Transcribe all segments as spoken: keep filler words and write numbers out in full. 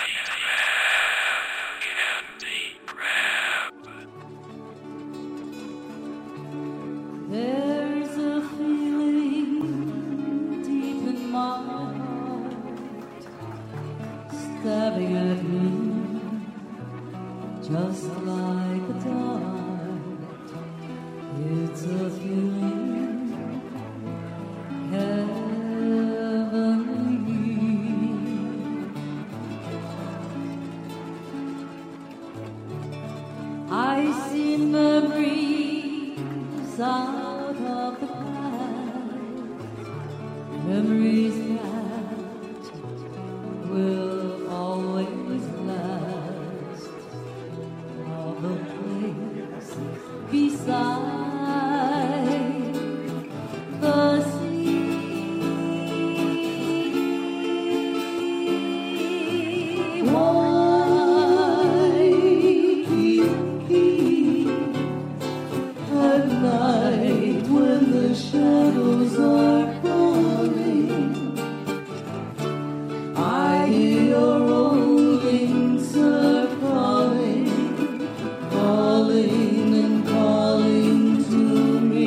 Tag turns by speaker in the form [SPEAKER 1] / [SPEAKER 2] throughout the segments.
[SPEAKER 1] There's a feeling deep in my heart, stabbing at me just like a dart. It's a feeling heavenly. I see memories out of the past, memories that will always last, of a place beside the sea. At night when the shadows are falling, I hear your rolling surf calling, calling and calling to me.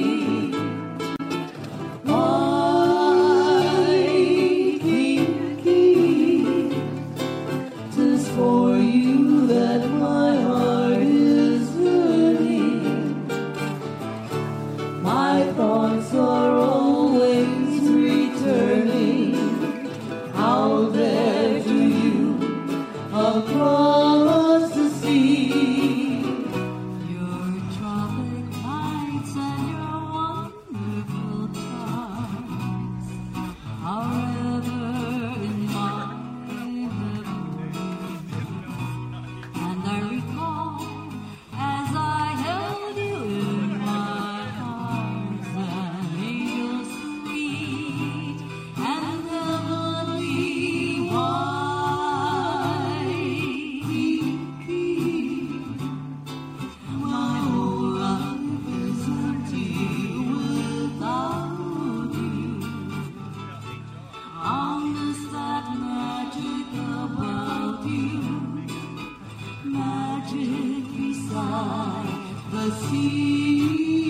[SPEAKER 1] Waikiki, 'tis for you that my heart is hurting. My thoughts are always returning. How dare do you across the sea? Your tropic nights and your wonderful times are ever in my memory. And I recall as I held you in my arms, an angel sweet and heavenly. Waikiki, my whole life is empty without you. On this that magic about you, magic beside the sea.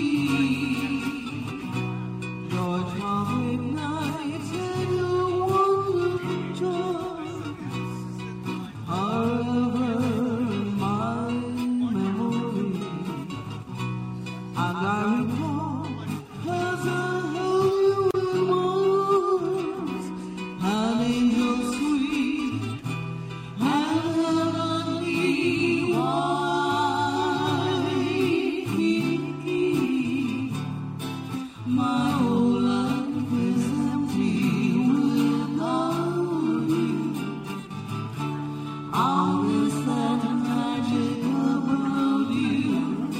[SPEAKER 1] Your tropic nights and your wonderful joys are ever in my memory. And I recall as I held you in my arms, an angel sweet and heavenly. Waikiki, my whole life is empty without you. All is that magic about you,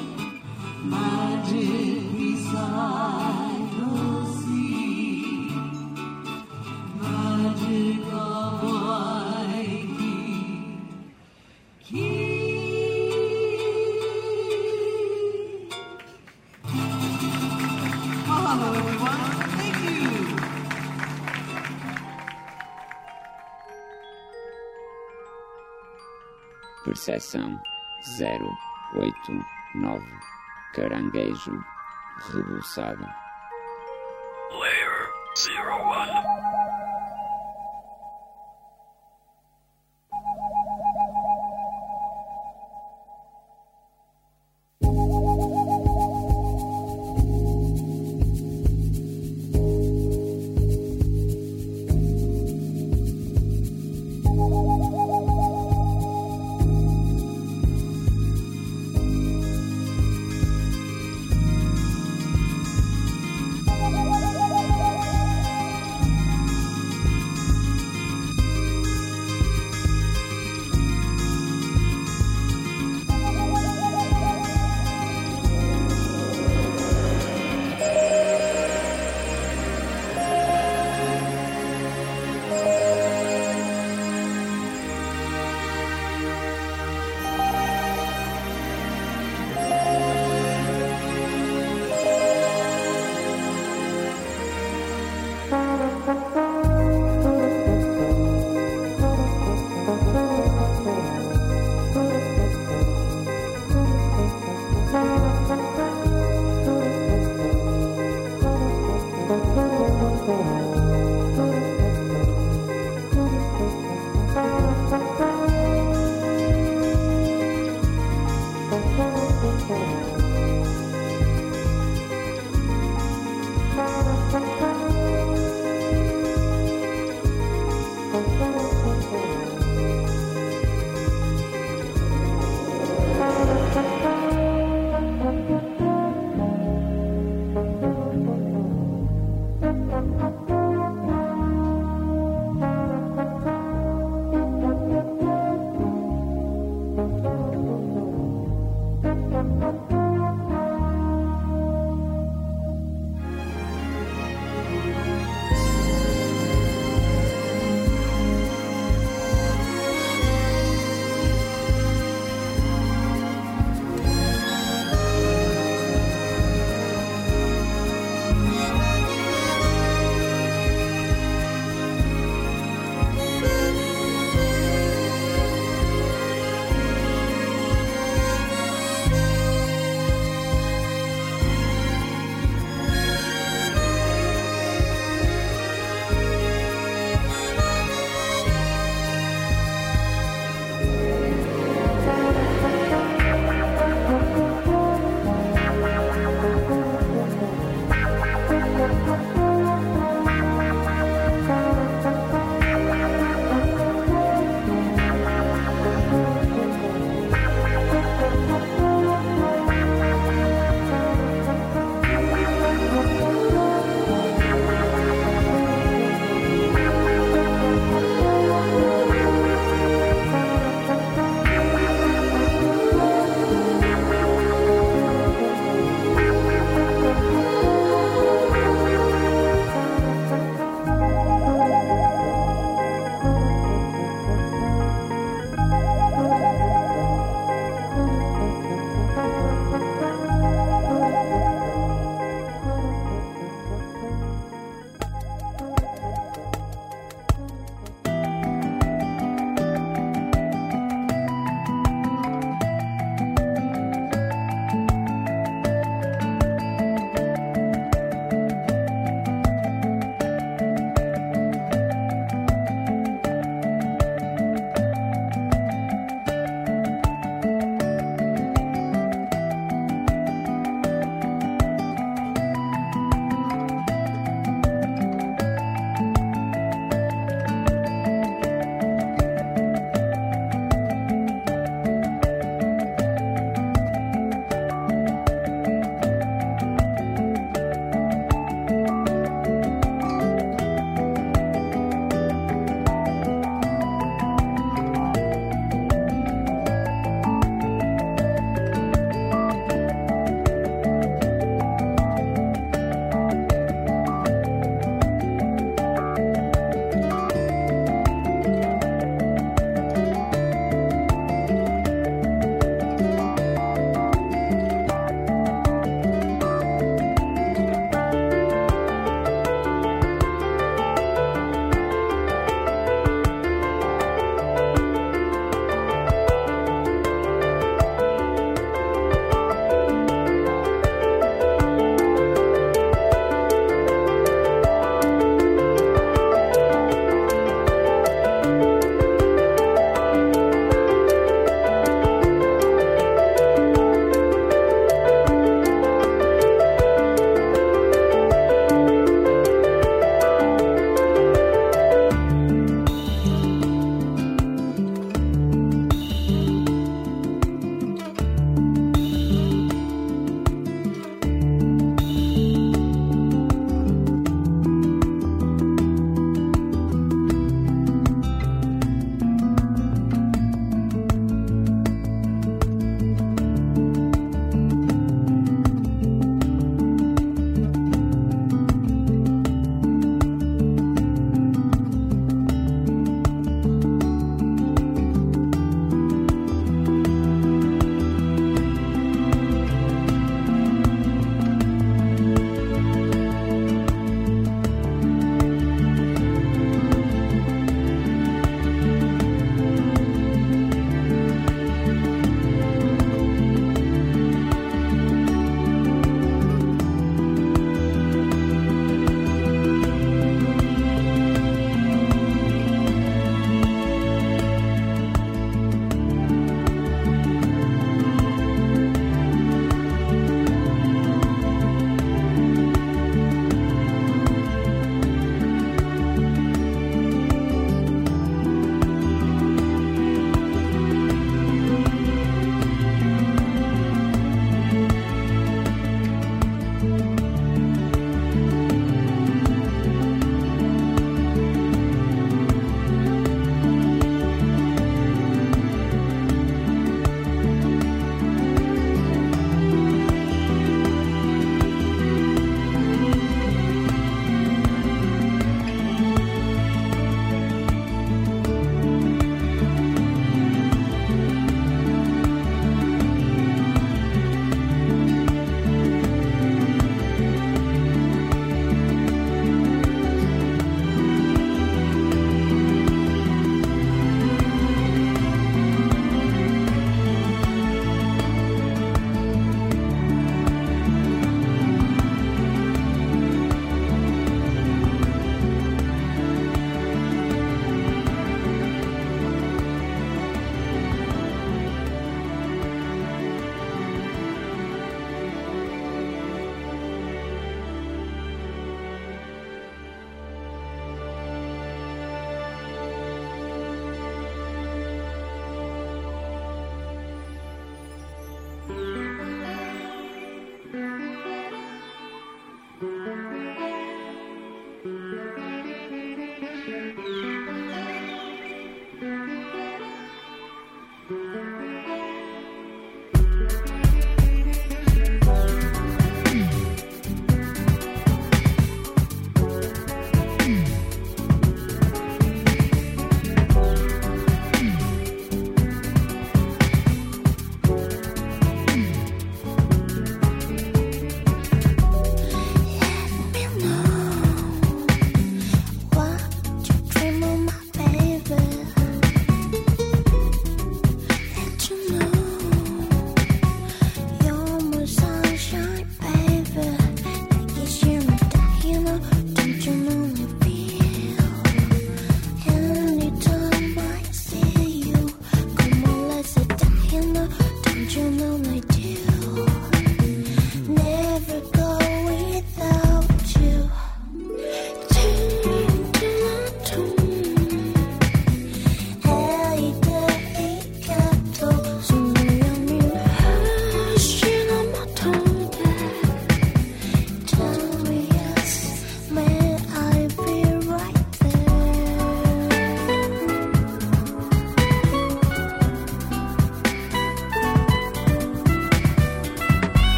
[SPEAKER 1] magic beside the sea, magic of Waikiki. Hello, everyone. Thank you.
[SPEAKER 2] Percepção zero oito nove. Caranguejo rebuçado.
[SPEAKER 3] Layer zero one.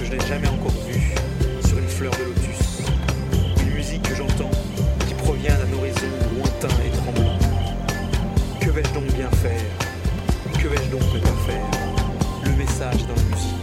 [SPEAKER 4] que je n'ai jamais encore vu sur une fleur de lotus. Une musique que j'entends, qui provient d'un horizon lointain et tremblant. Que vais-je donc bien faire? Que vais-je donc ne pas faire? Le message est dans la musique.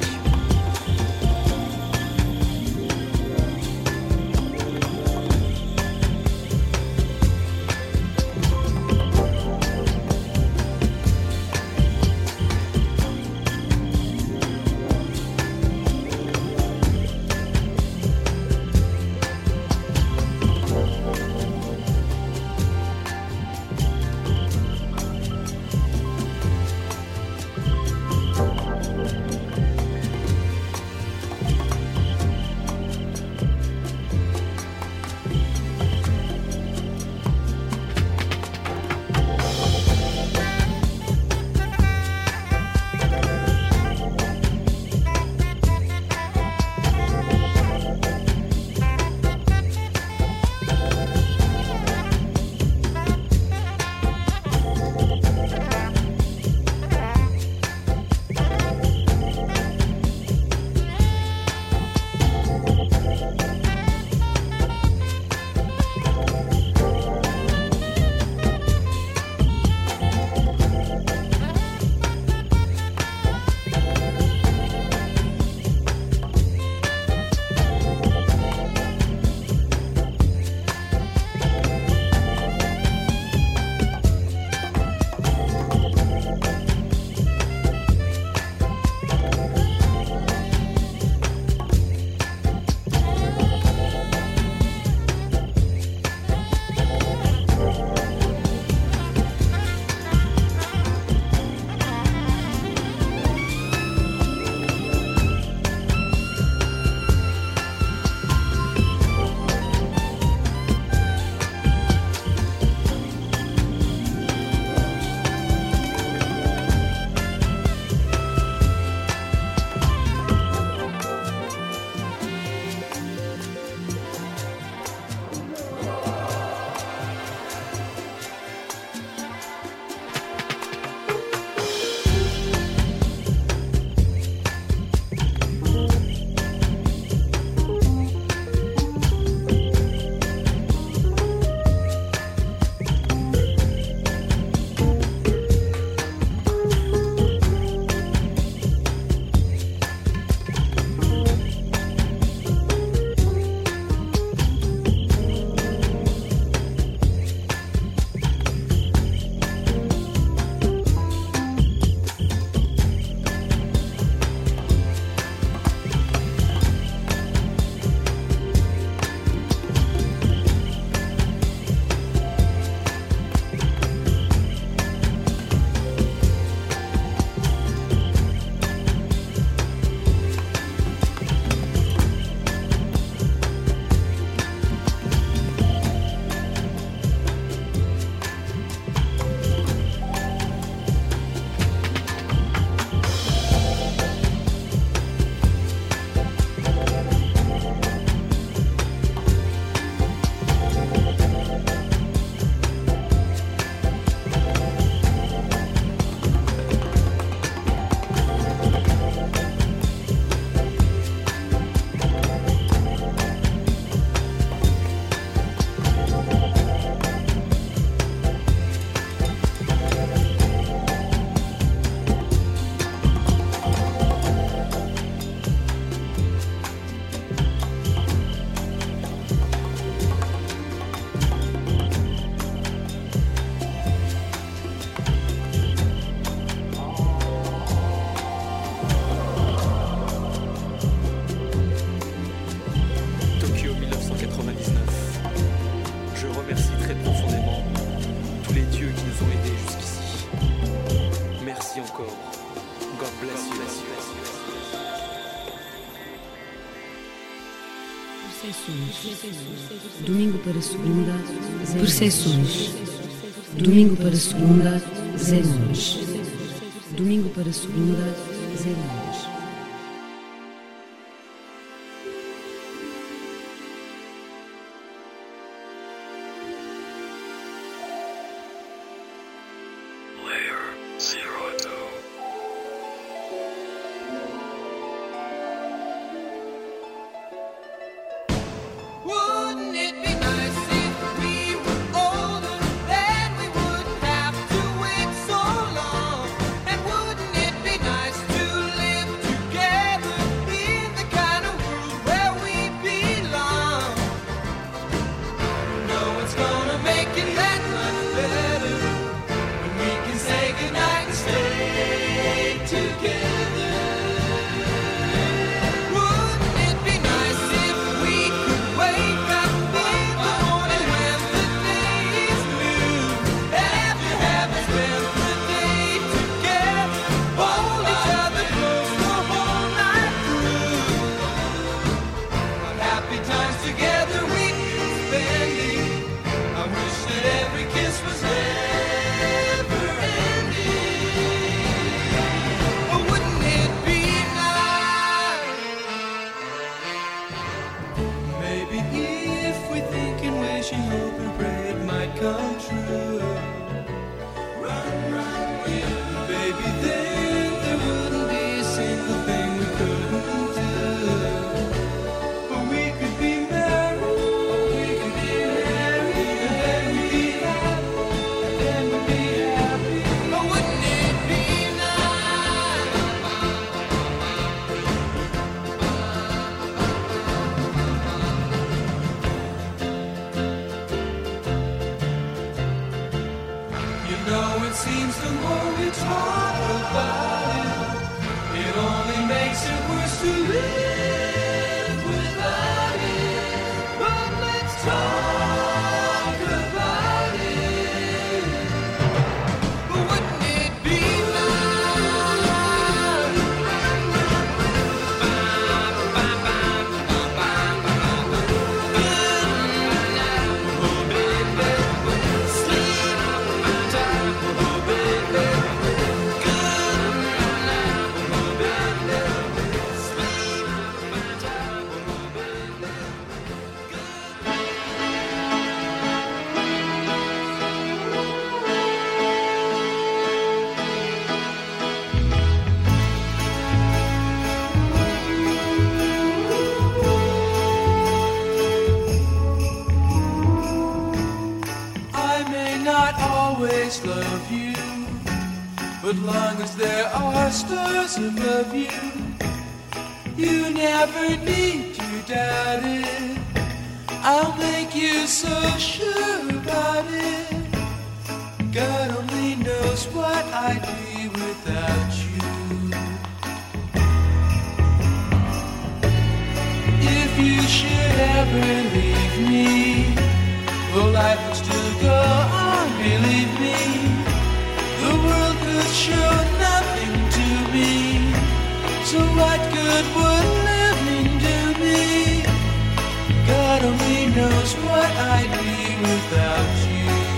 [SPEAKER 5] Domingo para segunda, percepções. Domingo para segunda, zero horas. Domingo para segunda, zero horas.
[SPEAKER 3] Layer zero two.
[SPEAKER 1] But long as there are stars above you, you never need to doubt it. I'll make you so sure about it. God only knows what I'd be without you. If you should ever leave me, well, life would still go on, believe me. The world could show nothing to me, so what good would living do me? God only knows what I'd be without you.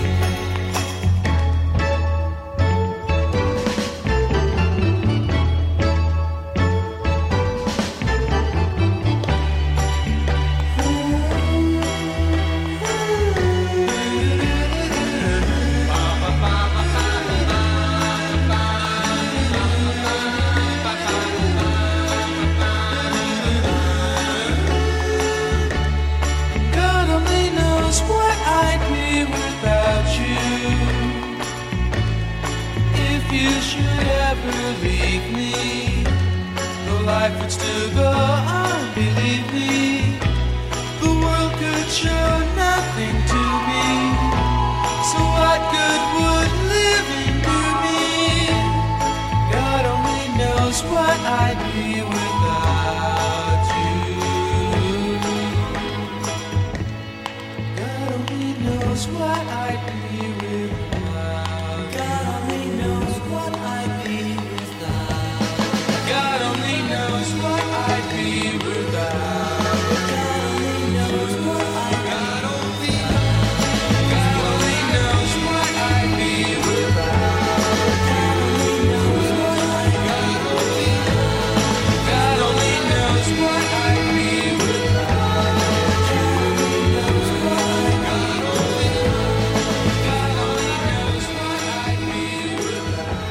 [SPEAKER 1] Leave me, though life would still go on, believe me. The world could show nothing to me, so what good would living do me? God only knows what I'd be without you. God only knows what I'd be without. God only knows what I'd be. God only knows what I'd be without. God only knows what I'd God only, God only knows what I'd be without. God only knows what I'd God only, God only knows what I'd be without. God only knows what I'd God only, God only knows what I'd be without.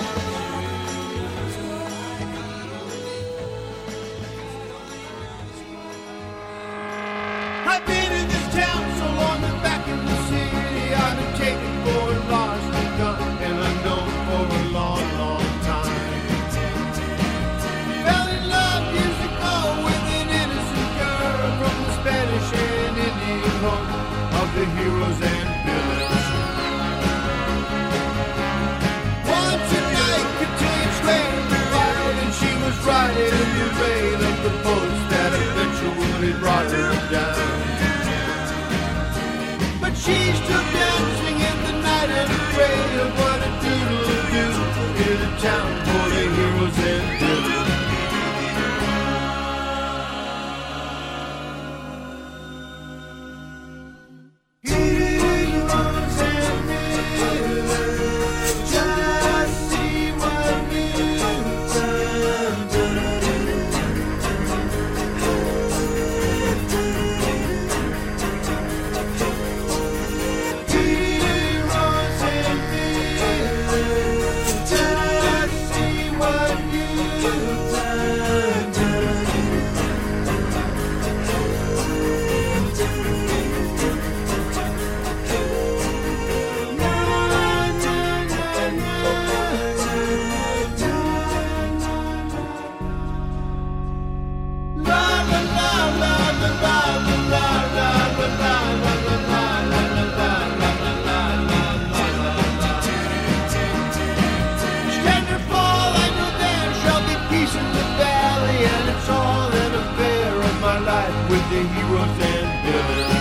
[SPEAKER 6] I've been in this town so long and back in the city I've been taken for a lost and gun and unknown for a long, long time. Fell in love years ago with an innocent girl from the Spanish and Indian home of the heroes and villains. Once a night contained strange and wild, and she was riding in the rain of the boats that eventually brought her down. But she's still dancing in the night and afraid of what a doodle do in a town for the heroes and villains. Heroes and villains, just see what you've done. With the heroes and villains.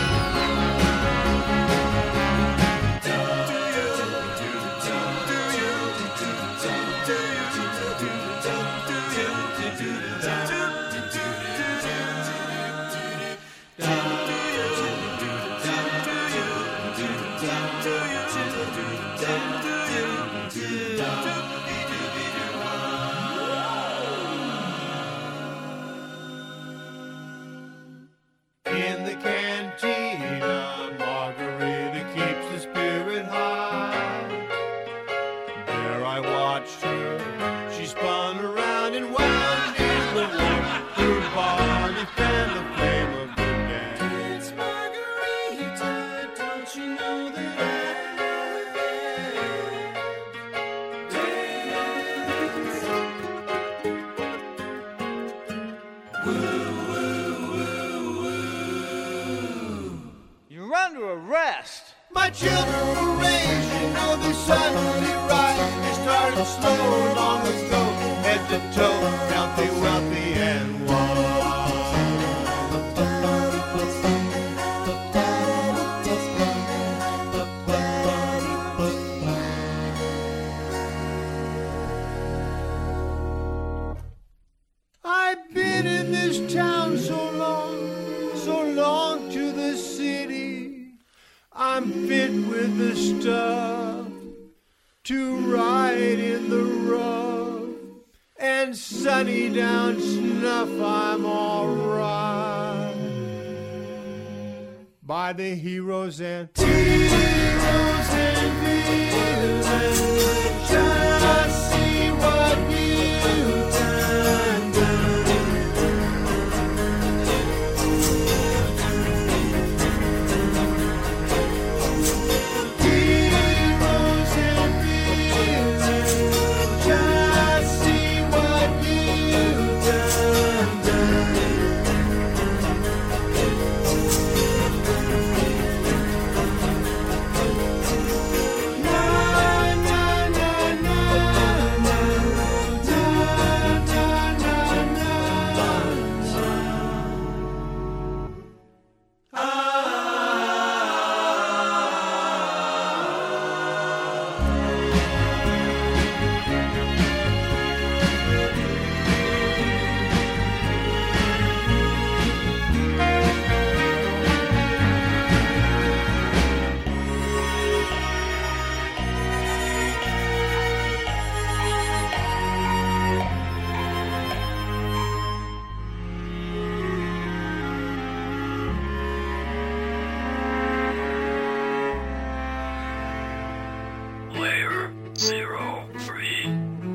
[SPEAKER 6] In the cantina, Margarita keeps the spirit high. There I watched her, she spun around and wound in the warmth. Her body fanned the flame of the gas. It's Margarita, don't you know that I my children were raised, you know they suddenly rise. They started slow long ago, head to toe, healthy, wealthy, and wise. I've been in this town so long, so long to the city. I'm fit with the stuff to ride in the rough, and sunny down snuff I'm alright. By the heroes and heroes and villains, just see what you've done, done. Heroes and villains, just see what you've done, done.
[SPEAKER 3] Layer zero three.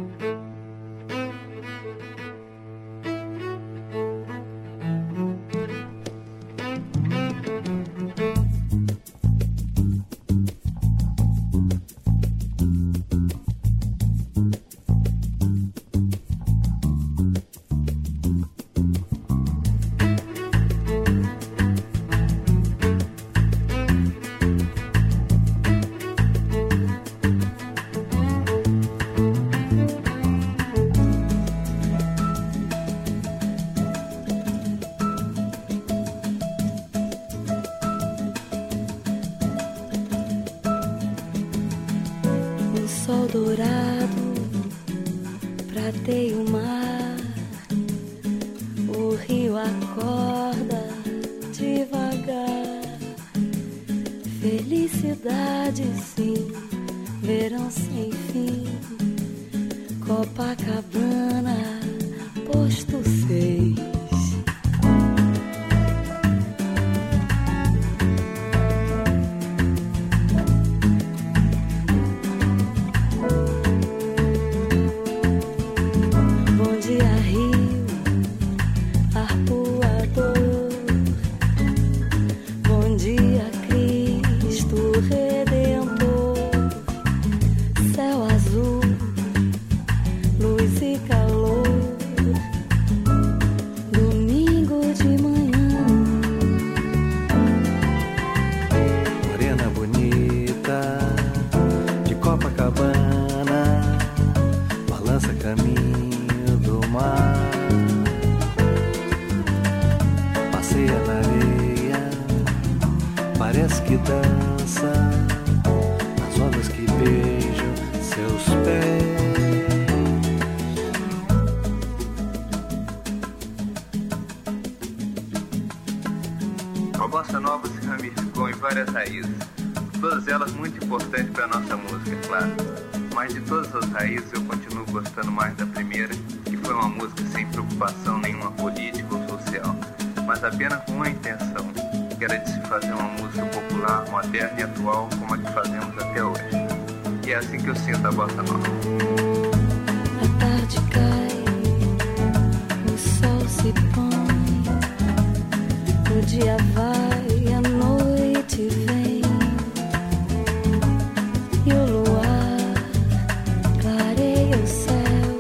[SPEAKER 5] O sol dourado prateia o mar, o rio acorda devagar. Felicidade, sim, verão sem fim. Copacabana, posto seis. Bom dia, Rio, arpoador. Bom dia, Cristo Redentor. Céu azul, luz e calor. Domingo de manhã.
[SPEAKER 7] Morena bonita de Copacabana, balança caminho do mar, passeia na areia, parece que dança nas ondas que beijam seus pés.
[SPEAKER 8] A bossa nova se ramificou em várias raízes, todas elas muito importantes para a nossa música, claro. Mas de todas as raízes eu continuo gostando mais da primeira, que foi uma música sem preocupação nenhuma política ou social, mas apenas com uma intenção, que era de se fazer uma música popular, moderna e atual como a que fazemos até hoje. E é assim que eu sinto a bossa nova.
[SPEAKER 5] A tarde cai, o sol se põe, o dia vai, a noite vem, e o luar clareia o céu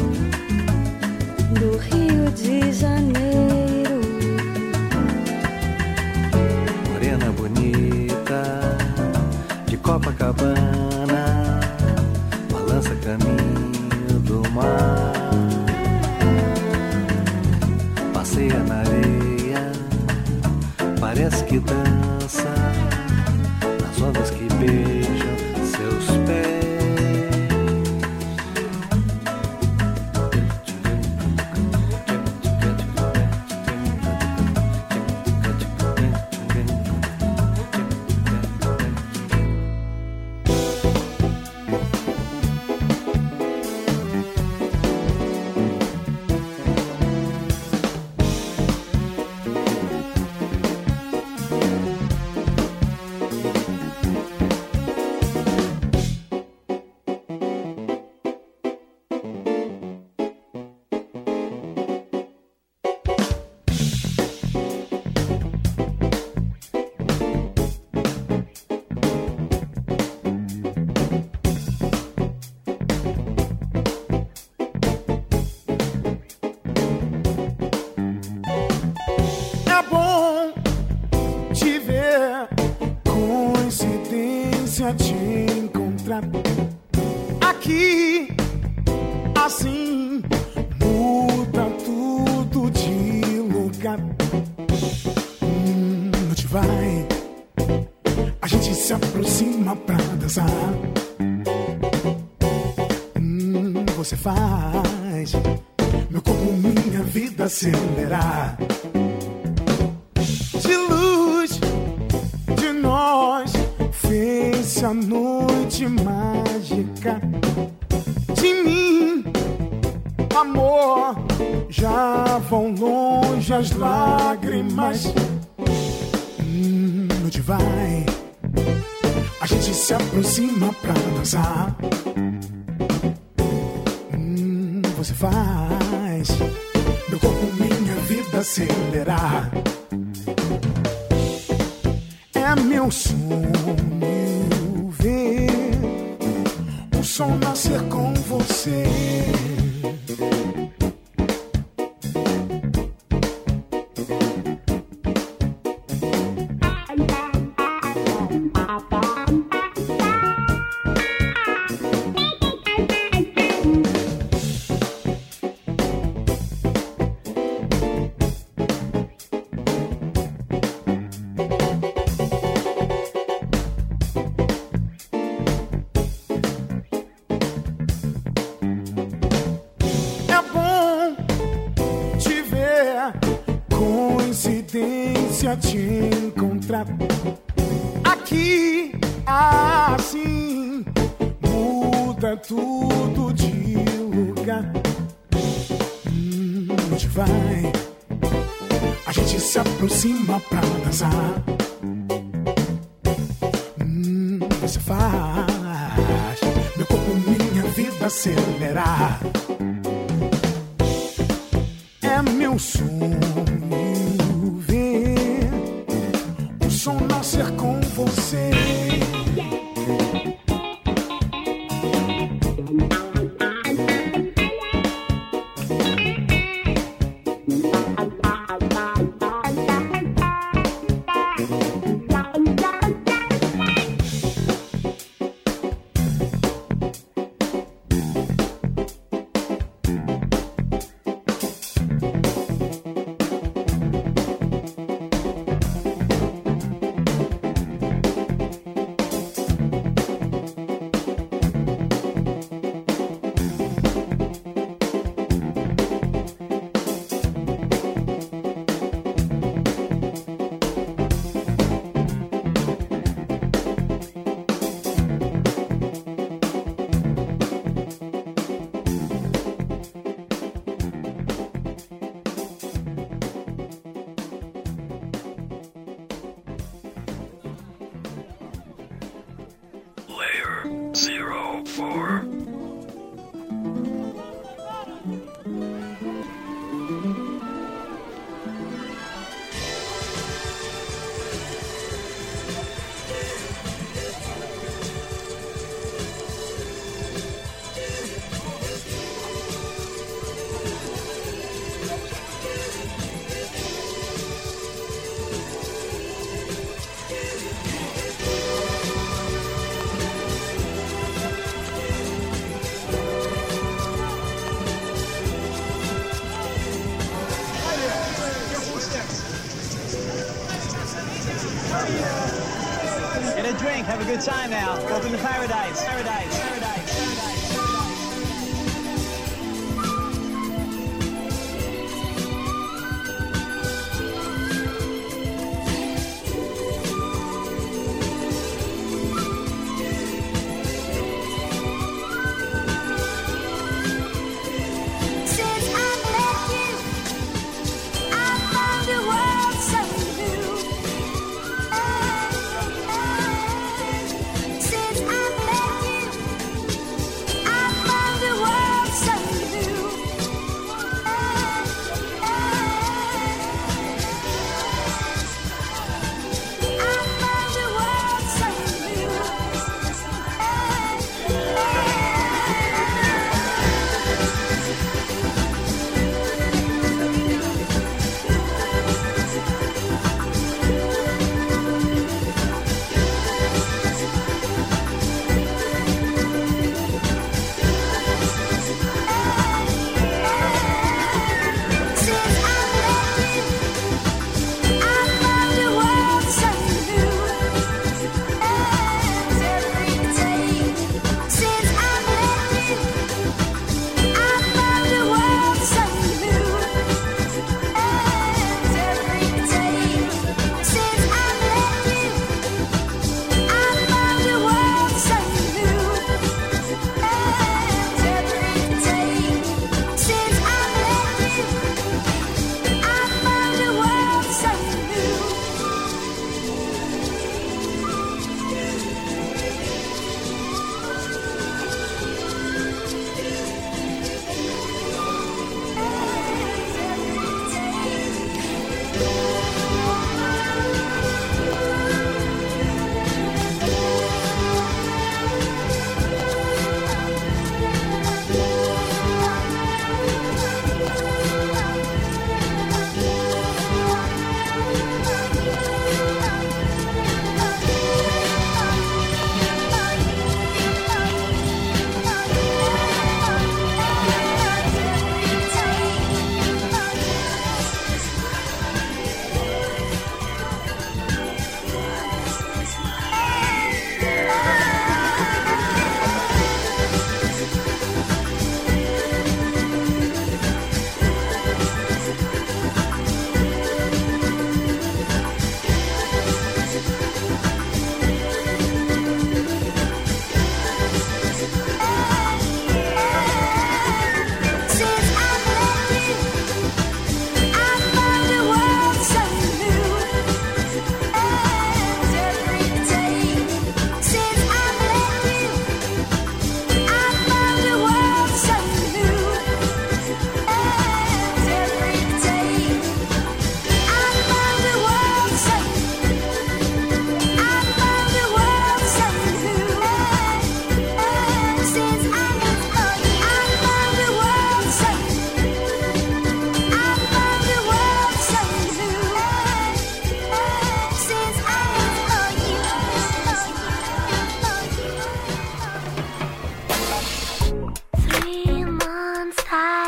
[SPEAKER 5] do Rio de Janeiro.
[SPEAKER 7] Morena bonita
[SPEAKER 9] assim muda tudo de lugar. Hum, onde vai? A gente se aproxima pra dançar. Hum, você faz meu corpo, minha vida acelerar. De luz, de nós, fez a noite mágica. De mim, amor, já vão longe as lágrimas. Hum, onde vai? A gente se aproxima pra dançar. Hum, você faz meu corpo, minha vida acelerar. É meu sonho ver o sol nascer com você. Te encontrar aqui, assim muda tudo de lugar. Hum, onde vai? A gente se aproxima pra dançar. Hum, você faz meu corpo, minha vida acelerar. É meu sonho som nascer com você.
[SPEAKER 3] Zero four.
[SPEAKER 10] Get a drink, have a good time now. Welcome to paradise, paradise, paradise, paradise.
[SPEAKER 11] Since I met you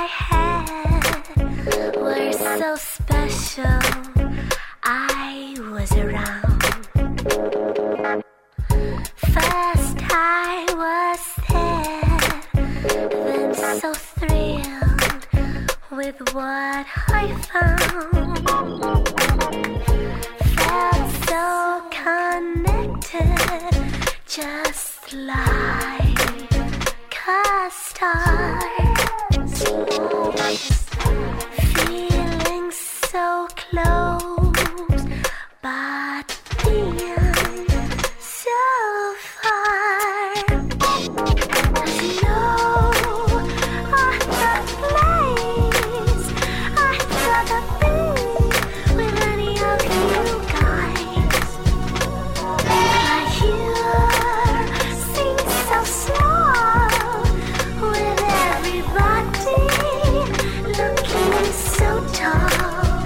[SPEAKER 11] had were so special. I was around. First I was there, then so thrilled with what I found. Felt so connected, just like a star. Feeling so close, but being so far. There's no other place I'd rather be with any of you guys. I hear sing so slow with everybody looking so tall.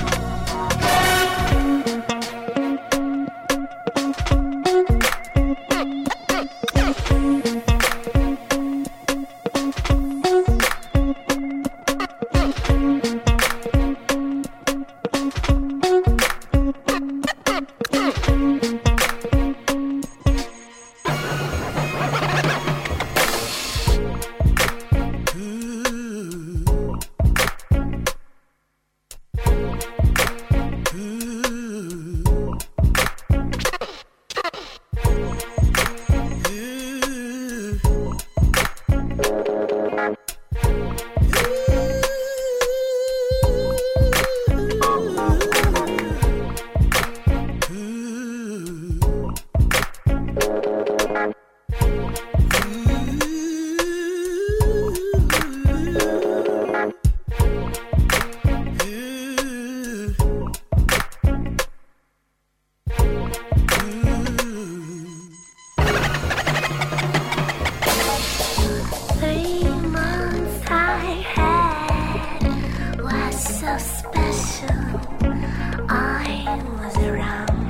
[SPEAKER 11] Three months I had was so special. I was around.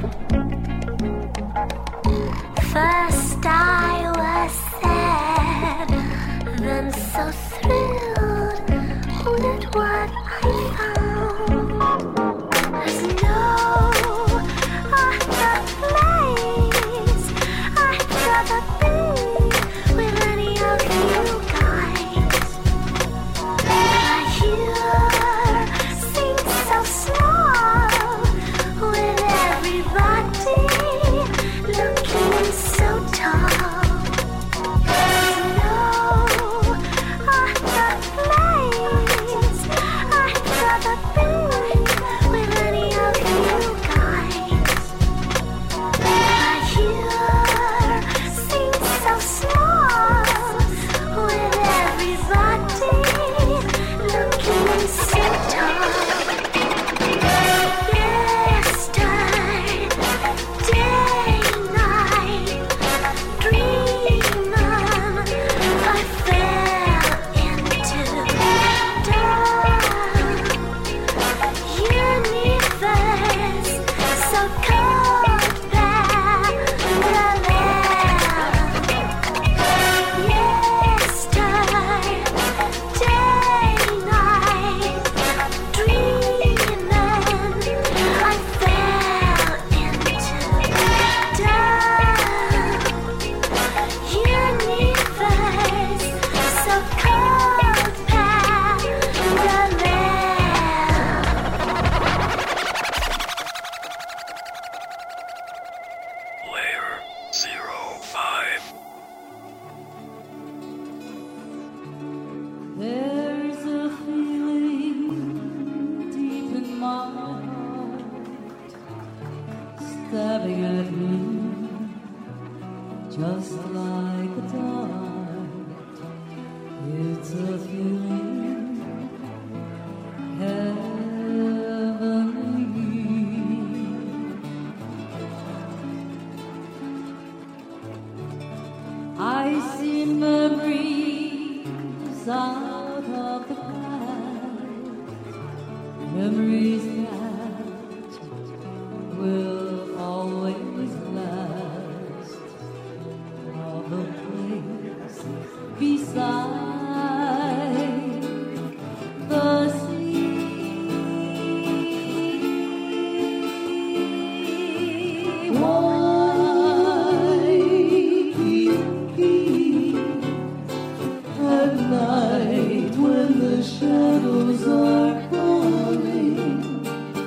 [SPEAKER 11] First I was sad, then so thrilled with what I found. There's no other place I'd rather be with any of you guys. I hear sing so slow with everybody looking so tall. There's no other place I'd rather be with any of you guys. I hear sing so slow with everybody looking so tall. Yesterday, day, night, dreaming, I fell into the universe, so cold, parallel. Yesterday, day, night, dreaming, I fell into the universe, so cold, parallel.
[SPEAKER 3] Layer zero five.
[SPEAKER 12] There's a feeling deep in my heart, stabbing at me, just like a dart. It's a feeling heavenly. I see memories out of the past, memories that will always last, of a place beside shadows are calling.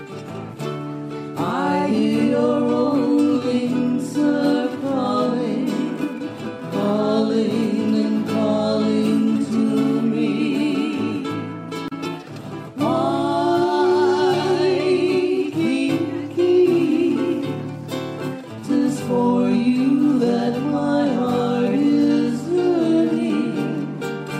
[SPEAKER 12] I hear your rolling surf calling, calling and calling to me. Waikiki, 'tis for you that my heart is hurting.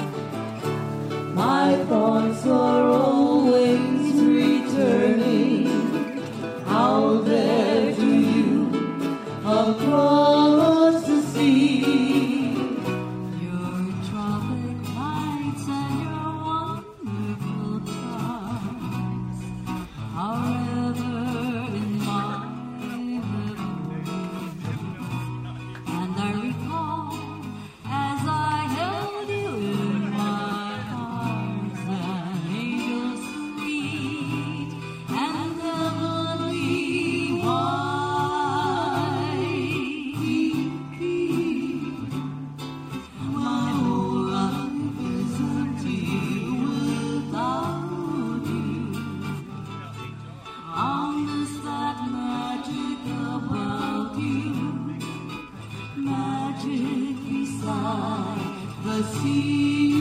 [SPEAKER 12] My thoughts are always returning. How there to you across the sea. Your tropic nights and your wonderful times are ever in my memory. And I recall as I held you in my arms, an angel sweet and heavenly Waikiki. My whole life is empty without you. On this that magic about you, magic beside the sea.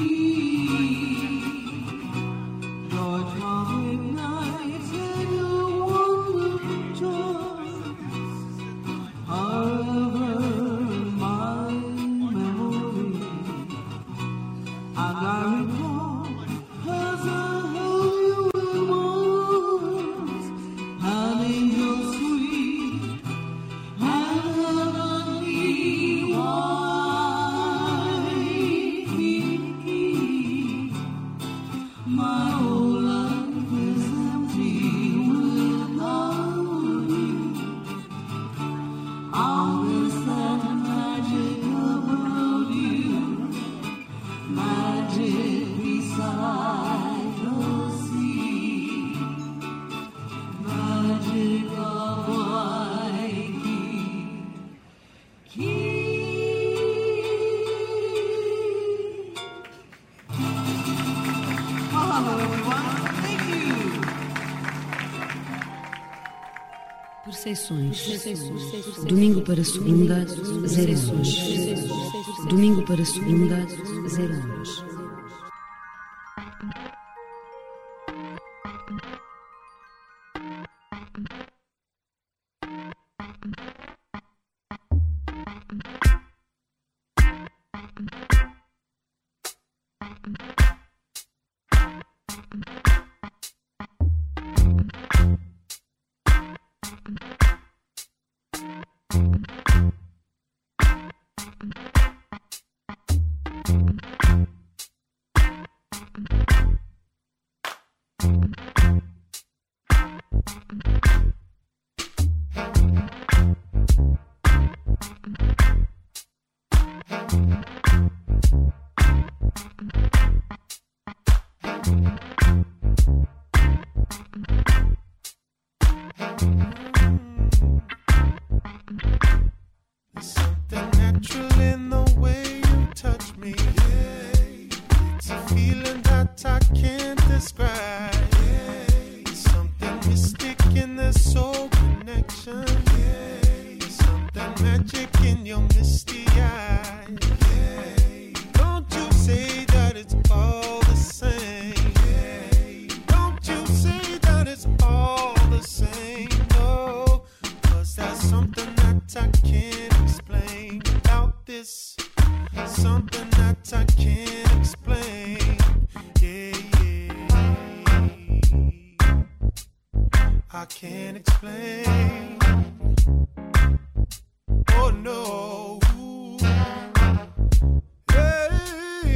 [SPEAKER 12] Your tropic nights and your wonderful joys are ever my memory. And I recall as I held you in my arms, an angel sweet and heavenly Waikiki. My whole life is empty without you. All this that magic about you, magic beside the sea, magic of Waikiki. Hello, everyone. Thank you.
[SPEAKER 5] Percepções. Domingo para segunda, zero horas. Domingo para segunda, zero horas.
[SPEAKER 6] Something natural in the way you touch me. Yeah. It's a feeling that I can't describe. Yeah. Something mystic in the soul connection. Yeah. Something magic in your misty eyes. Yeah. Don't you say that it's all the same. Yeah. Don't you say that it's all the same. No, 'cause that's something that I can't explain. Without this, something that I can't explain. Yeah, yeah. I can't explain. Oh no. Hey,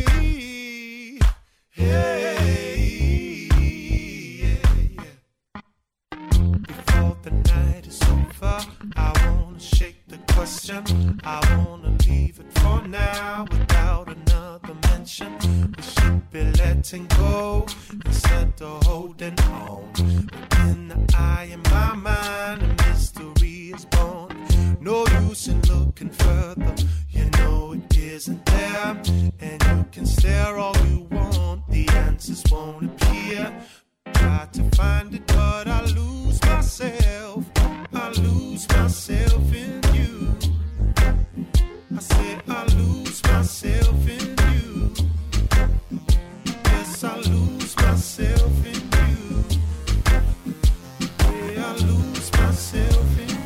[SPEAKER 6] hey, yeah, yeah. Before the night is over, I wanna shake the question. I wanna leave it for now without another mention. We should be letting go instead of holding on. But in the eye in my mind, a mystery is born. No use in looking further, you know it isn't there. And you can stare all you want, the answer
[SPEAKER 13] answers won't appear. Try to find it, but I lose myself. I lose myself in you. I said I lose myself in you. Yes, I lose myself in you. Yeah, I lose myself in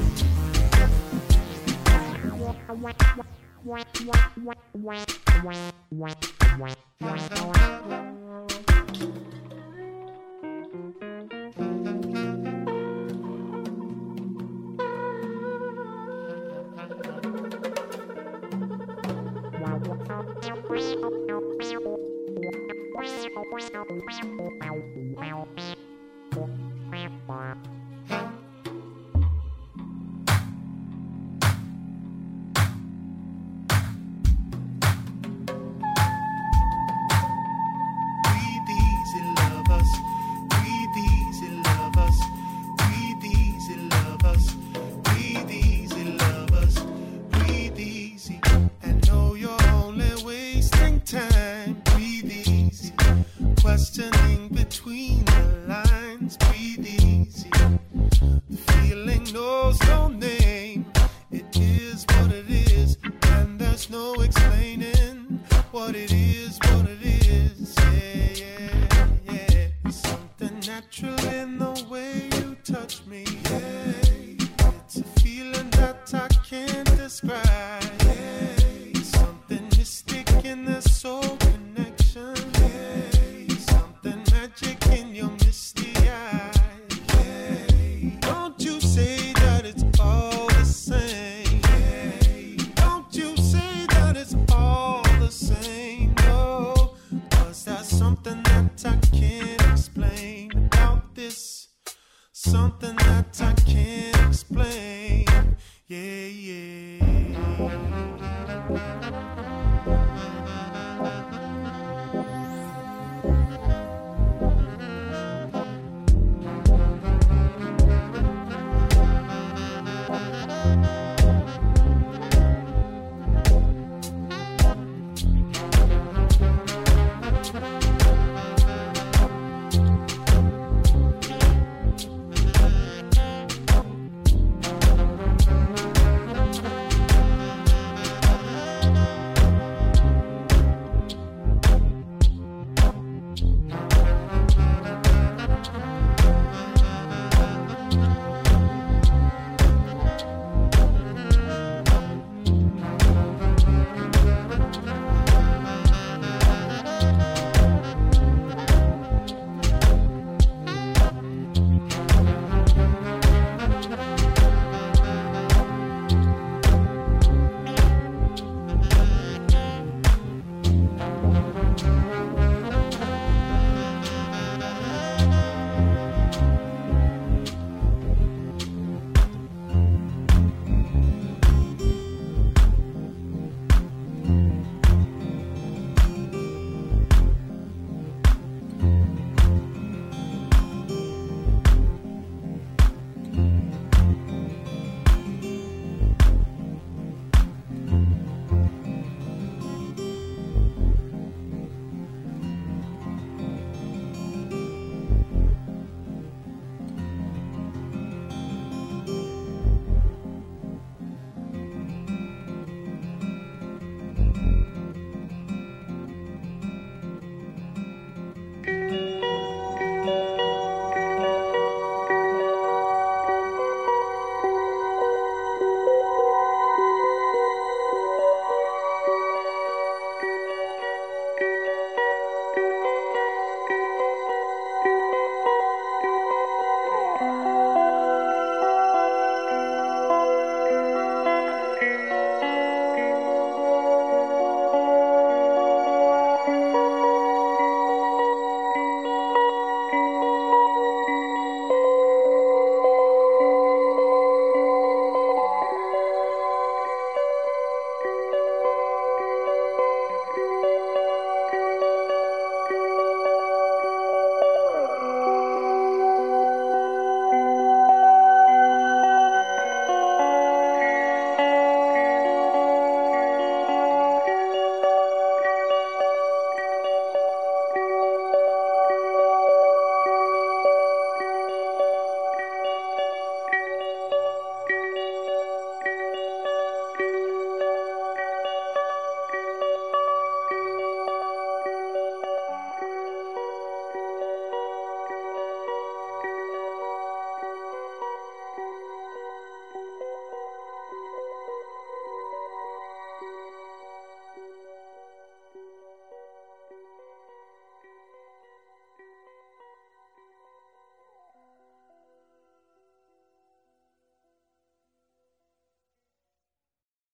[SPEAKER 13] questioning between the lines. Breathe easy. The feeling knows no name. It is what it is, and there's no explaining what it is, what it is. Yeah, yeah, yeah. There's something natural in the way you touch me. Yeah, it's a feeling that I can't describe. Yeah, something mystic in the soul connection. Magic in your misty eyes. Yeah. Don't you say that it's all the same. Yeah. Don't you say that it's all the same. No, 'cause there's something that I can't explain about this. Something that I can't explain. Yeah, yeah.